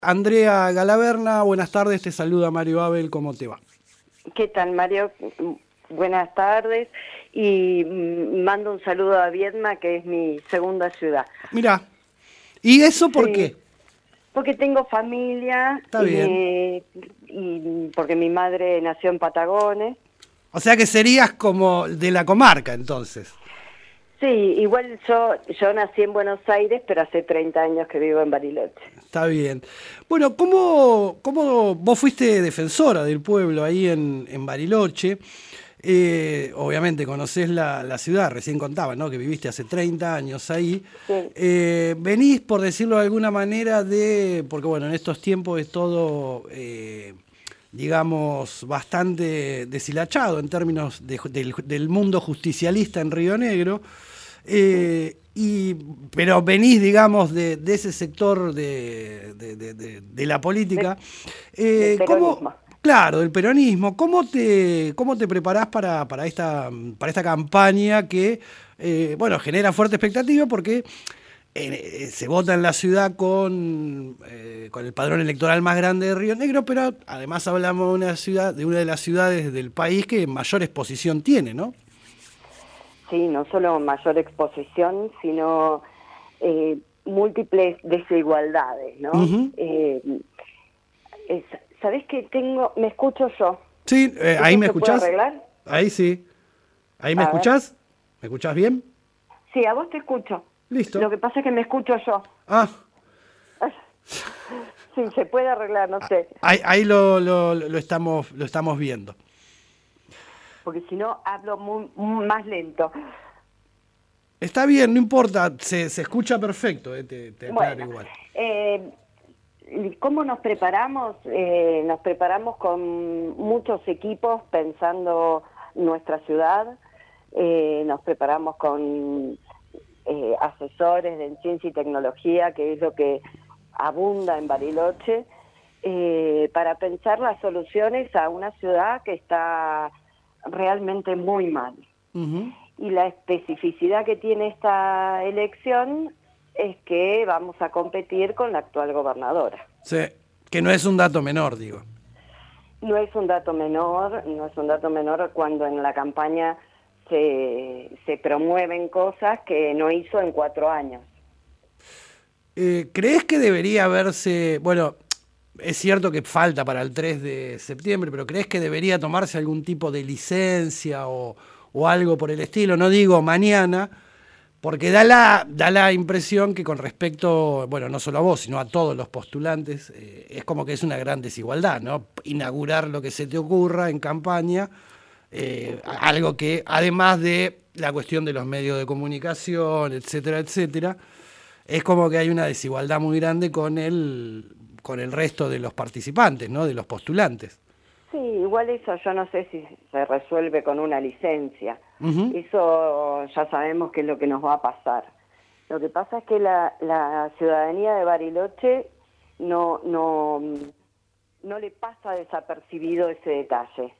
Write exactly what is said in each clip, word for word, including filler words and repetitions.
Andrea Galaverna, buenas tardes, te saluda Mario Abel, ¿cómo te va? ¿Qué tal, Mario? Buenas tardes y mando un saludo a Viedma, que es mi segunda ciudad. Mirá, ¿y eso por Sí, qué? porque tengo familia Está bien. y, y porque mi madre nació en Patagones. O sea que serías como de la comarca, entonces. Sí, igual yo, yo nací en Buenos Aires, pero hace treinta años que vivo en Bariloche. Está bien. Bueno, ¿cómo, cómo vos fuiste defensora del pueblo ahí en, en Bariloche? Eh, obviamente conocés la, la ciudad, recién contaba, ¿no? Que viviste hace treinta años ahí. Sí, Eh, venís, por decirlo de alguna manera, de... Porque bueno, en estos tiempos es todo... Eh, digamos, bastante deshilachado en términos de- del, del mundo justicialista en Río Negro, sí, eh, y, pero venís, digamos, de, de ese sector de, de- de- de- de la de- política. del Eh, ¿cómo, peronismo. claro, del peronismo, ¿cómo te, cómo te preparás para, para, esta, para esta campaña que, eh, bueno, genera fuerte expectativa porque eh, se vota en la ciudad con, eh, con el padrón electoral más grande de Río Negro, pero además hablamos de una ciudad, de una de las ciudades del país que mayor exposición tiene, ¿no? Sí, no solo mayor exposición, sino eh, múltiples desigualdades, ¿no? Ujú. Eh, es- ¿Sabés qué tengo? Me escucho yo. Sí, eh, ahí ¿Eso me se puede escuchás. arreglar? Ahí sí. ¿Ahí me A ver. escuchás? ¿Me escuchás bien? Sí, a vos te escucho. Listo. Lo que pasa es que me escucho yo. Ah, Sí, se puede arreglar, no sé. ahí, ahí lo, lo, lo estamos, lo estamos viendo. Porque si no, hablo muy, muy más lento. Está bien, no importa, se, se escucha perfecto, eh, te, te aclaro Bueno, igual. eh, ¿cómo nos preparamos? Eh, nos preparamos con muchos equipos pensando nuestra ciudad. Eh, nos preparamos con eh, asesores en ciencia y tecnología, que es lo que abunda en Bariloche, eh, para pensar las soluciones a una ciudad que está realmente muy mal. Ujú. Y la especificidad que tiene esta elección es que vamos a competir con la actual gobernadora. Sí, que no es un dato menor, digo. No es un dato menor, no es un dato menor cuando en la campaña se, se promueven cosas que no hizo en cuatro años. Eh, ¿crees que debería haberse, bueno, es cierto que falta para el tres de septiembre, pero crees que debería tomarse algún tipo de licencia o, o algo por el estilo? No digo mañana, porque da la, da la impresión que con respecto, bueno, no solo a vos, sino a todos los postulantes, eh, es como que es una gran desigualdad, ¿no? Inaugurar lo que se te ocurra en campaña, eh, algo que además de la cuestión de los medios de comunicación, etcétera, etcétera, es como que hay una desigualdad muy grande con el, con el resto de los participantes, ¿no? De los postulantes. Sí, igual eso yo no sé si se resuelve con una licencia. Ujú. Eso ya sabemos qué es lo que nos va a pasar. Lo que pasa es que la, la ciudadanía de Bariloche no, no, no le pasa desapercibido ese detalle.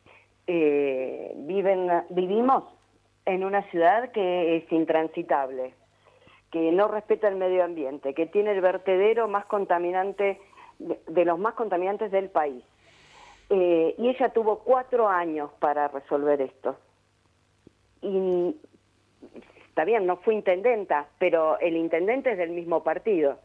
Eh, viven, vivimos en una ciudad que es intransitable, que no respeta el medio ambiente, que tiene el vertedero más contaminante, de, de los más contaminantes del país. Eh, y ella tuvo cuatro años para resolver esto. Y está bien, no fue intendenta, pero el intendente es del mismo partido.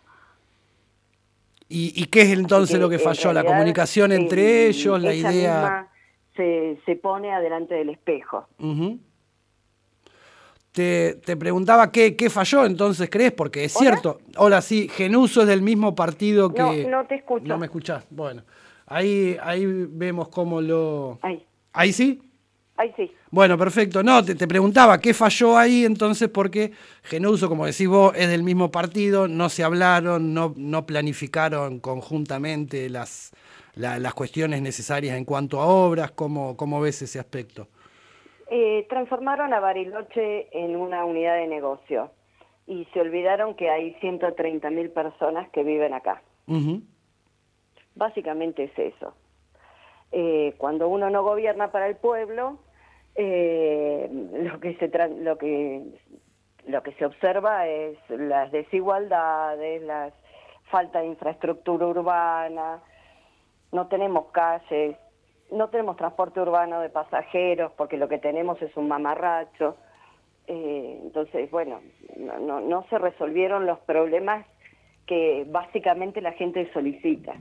¿Y, y qué es Así entonces lo que que en falló? ¿La realidad comunicación entre eh, ellos? ¿La ella idea? misma se, se pone adelante del espejo. Ujú. Te, te preguntaba qué, qué falló entonces, ¿crees? Porque es ¿Hola? cierto. Hola, sí, Genuso es del mismo partido No, que... no te ¿No escucho. me escuchás? Bueno, ahí, ahí vemos cómo lo... Ahí, ¿Ahí sí? ahí sí. Bueno, perfecto. No, te, te preguntaba qué falló ahí entonces porque Genuso, como decís vos, es del mismo partido, no se hablaron, no, no planificaron conjuntamente las, la- las cuestiones necesarias en cuanto a obras. ¿Cómo, cómo ves ese aspecto? Eh, transformaron a Bariloche en una unidad de negocio y se olvidaron que hay ciento treinta mil personas que viven acá. Ujú. Básicamente es eso. Eh, cuando uno no gobierna para el pueblo, eh, lo que se tra- lo que lo que se observa es las desigualdades, las falta de infraestructura urbana, no tenemos calles, no tenemos transporte urbano de pasajeros, porque lo que tenemos es un mamarracho. Eh, entonces, bueno, no, no, no se resolvieron los problemas que básicamente la gente solicita.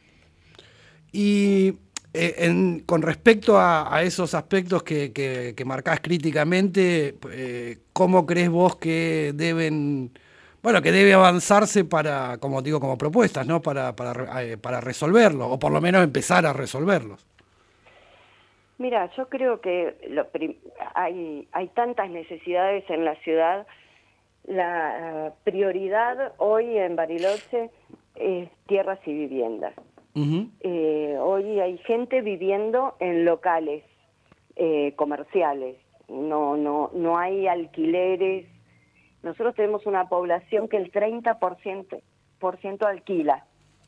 Y eh, en, con respecto a, a esos aspectos que, que, que marcás críticamente, eh, ¿cómo crees vos que deben, bueno, que debe avanzarse para, como digo, como propuestas, ¿no? Para, para, eh, para resolverlos, o por lo menos empezar a resolverlos? Mira, yo creo que lo hay, hay tantas necesidades en la ciudad. La prioridad hoy en Bariloche es tierras y viviendas. Uh-huh. eh, hoy hay gente viviendo en locales eh, comerciales, no, no, no hay alquileres. Nosotros tenemos una población que el treinta por ciento, por ciento alquila.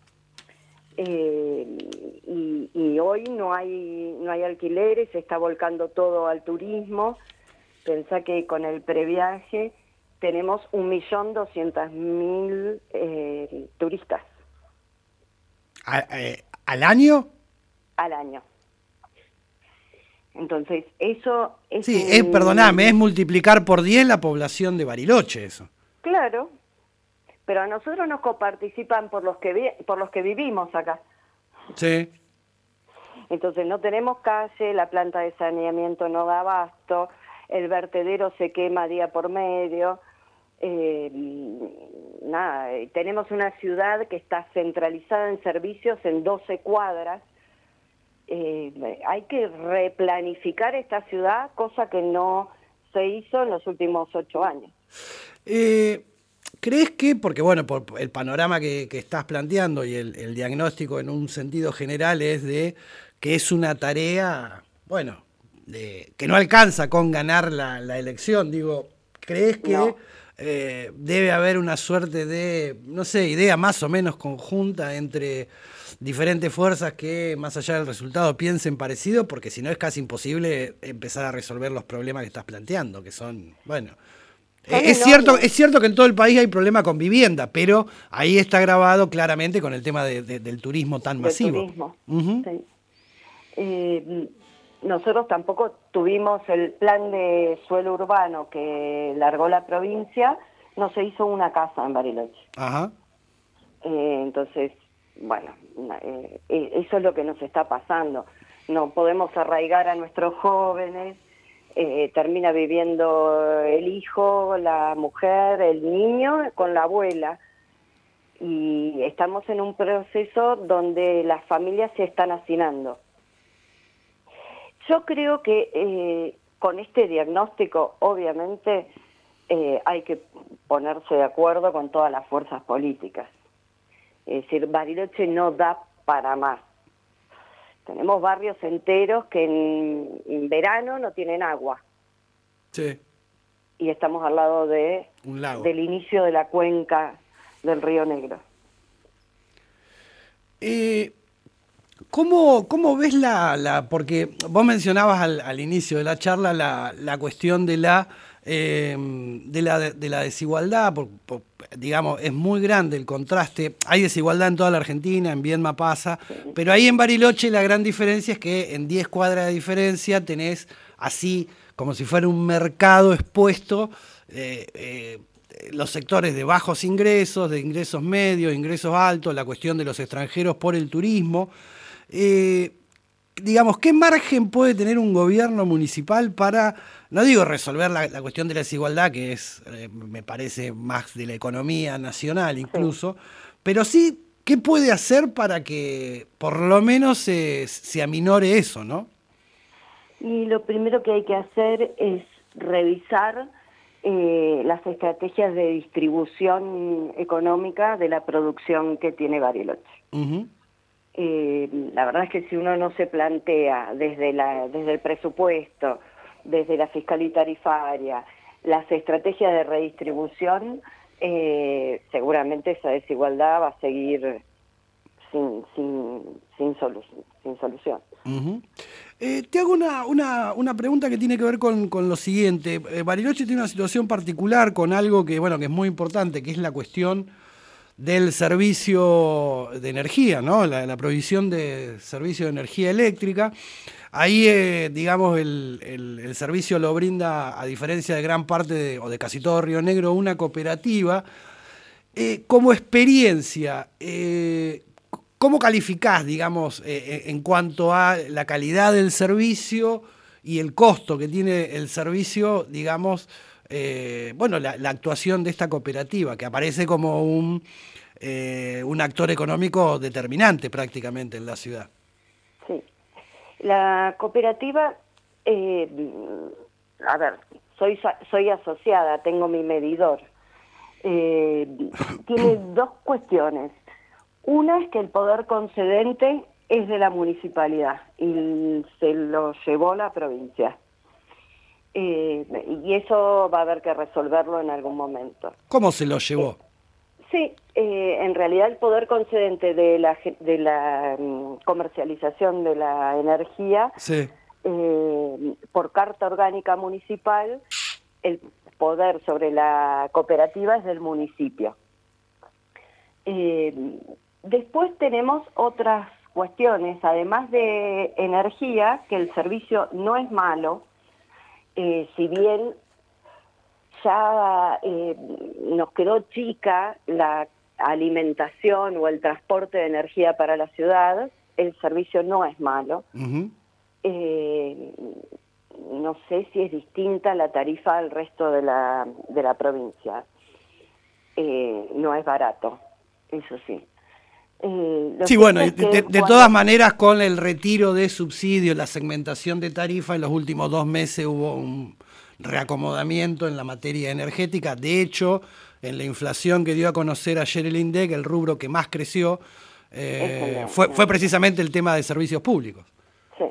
Eh, y, y hoy no hay no hay alquileres, se está volcando todo al turismo. Pensá que con el previaje tenemos un millón doscientos mil eh, turistas. ¿A, eh, ¿Al año? Al año. Entonces, eso es... Sí, un... es, perdoname, es multiplicar por diez la población de Bariloche, eso. Claro. Pero a nosotros nos coparticipan por los que vi por los que vivimos acá. Sí. Entonces no tenemos calle, la planta de saneamiento no da abasto, el vertedero se quema día por medio. Eh, nada, tenemos una ciudad que está centralizada en servicios en doce cuadras. Eh, hay que replanificar esta ciudad, cosa que no se hizo en los últimos ocho años. Eh... ¿Crees que, porque bueno, por el panorama que, que estás planteando y el, el diagnóstico en un sentido general es de que es una tarea, bueno, de, que no alcanza con ganar la, la elección? Digo, ¿crees que no. eh, debe haber una suerte de, no sé, idea más o menos conjunta entre diferentes fuerzas que, más allá del resultado, piensen parecido? Porque si no es casi imposible empezar a resolver los problemas que estás planteando, que son, bueno... Es cierto, es cierto que en todo el país hay problema con vivienda, pero ahí está grabado claramente con el tema de, de, del turismo tan masivo. Del turismo, uh-huh. Sí. Eh, nosotros tampoco tuvimos el plan de suelo urbano que largó la provincia, no se hizo una casa en Bariloche. Ajá. Eh, entonces, bueno, eh, eso es lo que nos está pasando. No podemos arraigar a nuestros jóvenes. Eh, termina viviendo el hijo, la mujer, el niño con la abuela, y estamos en un proceso donde las familias se están hacinando. Yo creo que eh, con este diagnóstico, obviamente, eh, hay que ponerse de acuerdo con todas las fuerzas políticas. Es decir, Bariloche no da para más. Tenemos barrios enteros que en, en verano no tienen agua. Sí. Y estamos al lado de un lago. Del inicio de la cuenca del Río Negro. Eh, ¿cómo, ¿Cómo ves la, la... Porque vos mencionabas al, al inicio de la charla la, la cuestión de la... Eh, de, la de la desigualdad, por, por, digamos, es muy grande el contraste. Hay desigualdad en toda la Argentina, en Viedma pasa, sí. Pero ahí en Bariloche la gran diferencia es que en diez cuadras de diferencia tenés así, como si fuera un mercado expuesto, eh, eh, los sectores de bajos ingresos, de ingresos medios, ingresos altos, la cuestión de los extranjeros por el turismo. Eh, digamos, ¿qué margen puede tener un gobierno municipal para, no digo resolver la, la cuestión de la desigualdad, que es, eh, me parece, más de la economía nacional incluso, sí. Pero sí, ¿qué puede hacer para que por lo menos se, se aminore eso, no? Y lo primero que hay que hacer es revisar eh, las estrategias de distribución económica de la producción que tiene Bariloche. Uh-huh. Eh, la verdad es que si uno no se plantea desde, la, desde el presupuesto, desde la fiscalía y tarifaria, las estrategias de redistribución, eh, seguramente esa desigualdad va a seguir sin, sin, sin, solu sin solución. Uh-huh. eh, te hago una, una, una pregunta que tiene que ver con, con lo siguiente. Eh, Bariloche tiene una situación particular con algo que, bueno, que es muy importante, que es la cuestión del servicio de energía, ¿no? La, la provisión de servicio de energía eléctrica. Ahí, eh, digamos, el, el, el servicio lo brinda, a diferencia de gran parte, de, o de casi todo Río Negro, una cooperativa. Eh, como experiencia, eh, ¿cómo calificás, digamos, eh, en cuanto a la calidad del servicio y el costo que tiene el servicio, digamos, eh, bueno, la, la actuación de esta cooperativa, que aparece como un, eh, un actor económico determinante prácticamente en la ciudad? Sí. La cooperativa, eh, a ver, soy, soy asociada, tengo mi medidor. Eh, tiene dos cuestiones. Una es que el poder concedente es de la municipalidad y se lo llevó la provincia. Eh, y eso va a haber que resolverlo en algún momento. ¿Cómo se lo llevó? Eh, sí, eh, en realidad el poder concedente de la, de la um, comercialización de la energía, sí. eh, por carta orgánica municipal, el poder sobre la cooperativa es del municipio. Eh, después tenemos otras cuestiones, además de energía, que el servicio no es malo, eh, si bien ya eh, nos quedó chica la alimentación o el transporte de energía para la ciudad, el servicio no es malo. Uh-huh. eh, no sé si es distinta la tarifa al resto de la, de la provincia. Eh, no es barato, eso sí. Eh, sí, bueno, de, de, de cuando... todas maneras, con el retiro de subsidios, la segmentación de tarifa, en los últimos dos meses hubo un reacomodamiento en la materia energética. De hecho, en la inflación que dio a conocer ayer el INDEC, el rubro que más creció eh, fue, fue precisamente el tema de servicios públicos. Sí.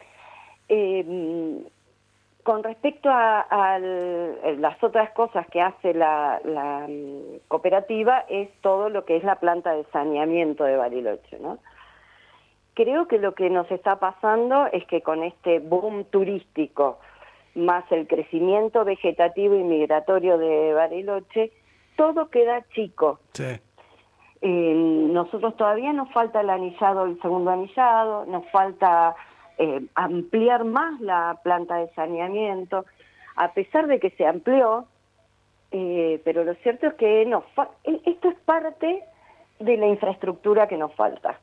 Eh, con respecto a, a las otras cosas que hace la, la cooperativa, es todo lo que es la planta de saneamiento de Bariloche, ¿no? Creo que lo que nos está pasando es que con este boom turístico, más el crecimiento vegetativo y migratorio de Bariloche, todo queda chico. Sí. Eh, nosotros todavía nos falta el anillado, el segundo anillado, nos falta eh, ampliar más la planta de saneamiento, a pesar de que se amplió, eh, pero lo cierto es que nos fa- esto es parte de la infraestructura que nos falta.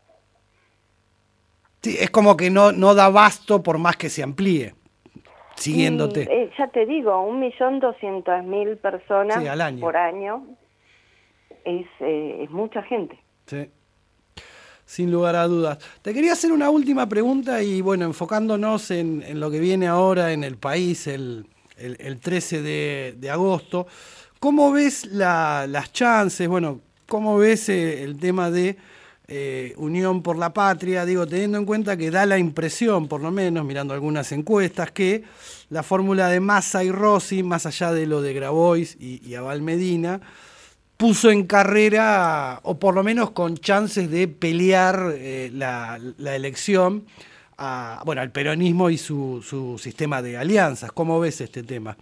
Sí, es como que no, no da abasto por más que se amplíe. Siguiéndote. Y, eh, ya te digo, un millón doscientas mil personas sí, al año. por año es, eh, es mucha gente. Sí, sin lugar a dudas. Te quería hacer una última pregunta y bueno, enfocándonos en, en lo que viene ahora en el país el, el, el trece de agosto, ¿cómo ves la, las chances? Bueno, ¿cómo ves eh, el tema de Eh, Unión por la Patria? Digo, teniendo en cuenta que da la impresión, por lo menos, mirando algunas encuestas, que la fórmula de Massa y Rossi, más allá de lo de Grabois y, y Abal Medina, puso en carrera, o por lo menos con chances de pelear eh, la, la elección, a, bueno, al peronismo y su, su sistema de alianzas. ¿Cómo ves este tema?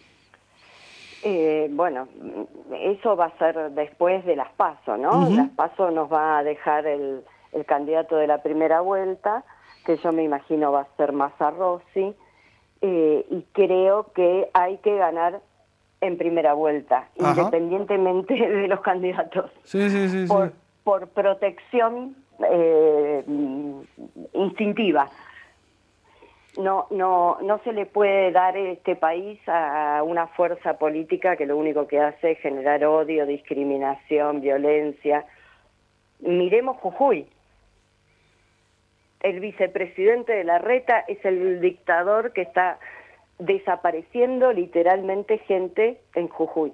Eh, bueno, eso va a ser después de las PASO, ¿no? Uh-huh. Las PASO nos va a dejar el, el candidato de la primera vuelta, que yo me imagino va a ser Massa Rossi, eh, y creo que hay que ganar en primera vuelta, Ajá. independientemente de los candidatos. Sí, sí, sí. Por, sí. por protección eh, instintiva. No, no, no se le puede dar este país a una fuerza política que lo único que hace es generar odio, discriminación, violencia. Miremos Jujuy. El vicepresidente de Larreta es el dictador que está desapareciendo literalmente gente en Jujuy.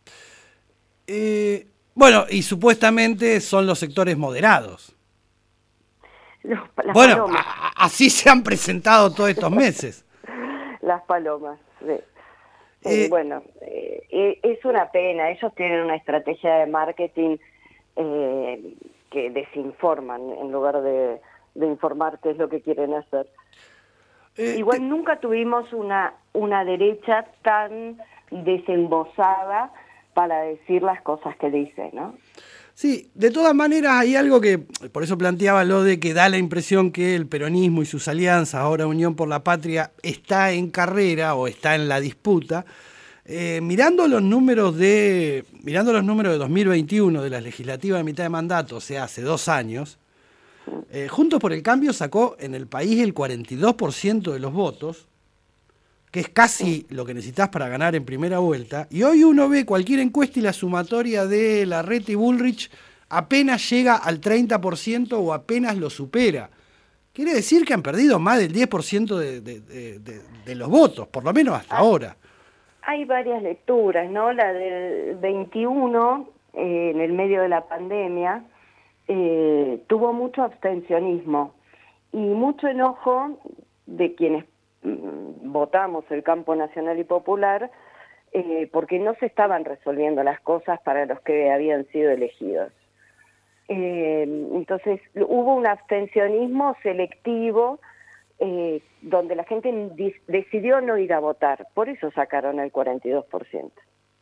Eh, bueno, y supuestamente son los sectores moderados. Los, bueno, a, así se han presentado todos estos meses. Las palomas, sí. Eh, eh, bueno, eh, es una pena. Ellos tienen una estrategia de marketing eh, que desinforman en lugar de, de informar qué es lo que quieren hacer. Eh, Igual te... nunca tuvimos una, una derecha tan desembosada para decir las cosas que dice, ¿no? Sí, de todas maneras hay algo que, por eso planteaba lo de que da la impresión que el peronismo y sus alianzas, ahora Unión por la Patria, está en carrera o está en la disputa. Eh, mirando los números de mirando los números de dos mil veintiuno de las legislativas de mitad de mandato, o sea, hace dos años, eh, Juntos por el Cambio sacó en el país el cuarenta y dos por ciento de los votos, que es casi lo que necesitas para ganar en primera vuelta, y hoy uno ve cualquier encuesta y la sumatoria de Larreta y Bullrich apenas llega al treinta por ciento o apenas lo supera. Quiere decir que han perdido más del diez por ciento de, de, de, de, de los votos, por lo menos hasta ahora. Hay varias lecturas, ¿no? La del veintiuno, eh, en el medio de la pandemia, eh, tuvo mucho abstencionismo y mucho enojo de quienes mm, votamos el campo nacional y popular, eh, porque no se estaban resolviendo las cosas para los que habían sido elegidos. Eh, entonces hubo un abstencionismo selectivo, Eh, donde la gente decidió no ir a votar, por eso sacaron el cuarenta y dos por ciento.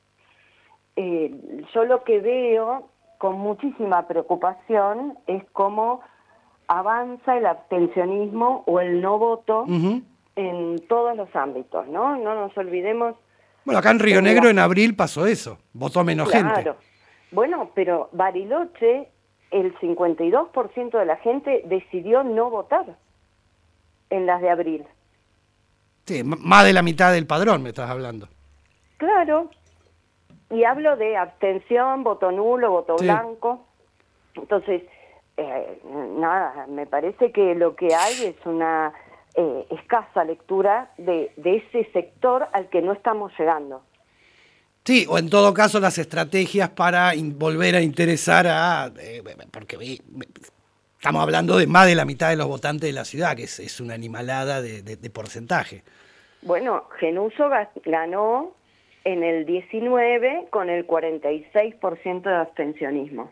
Eh, yo lo que veo con muchísima preocupación es cómo avanza el abstencionismo o el no voto uh-huh. en todos los ámbitos, ¿no? No nos olvidemos... Bueno, acá en Río Negro la... en abril pasó eso, votó menos claro. gente. Bueno, pero Bariloche, el cincuenta y dos por ciento de la gente decidió no votar en las de abril. Sí, más de la mitad del padrón me estás hablando. Claro, y hablo de abstención, voto nulo, voto sí. blanco. Entonces, eh, nada, me parece que lo que hay es una eh, escasa lectura de, de ese sector al que no estamos llegando. Sí, o en todo caso las estrategias para in- volver a interesar a... Eh, porque... Eh, Estamos hablando de más de la mitad de los votantes de la ciudad, que es, es una animalada de, de, de porcentaje. Bueno, Genuso ganó en el diecinueve con el cuarenta y seis por ciento de abstencionismo.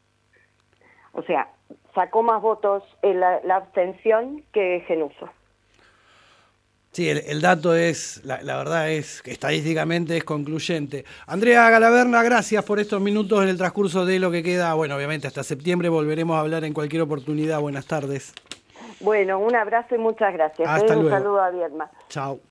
O sea, sacó más votos en la, la abstención que Genuso. Sí, el, el dato es, la, la verdad es que estadísticamente es concluyente. Andrea Galaverna, gracias por estos minutos en el transcurso de lo que queda. Bueno, obviamente hasta septiembre volveremos a hablar en cualquier oportunidad. Buenas tardes. Bueno, un abrazo y muchas gracias. Hasta Un luego. saludo a Viedma. Chao.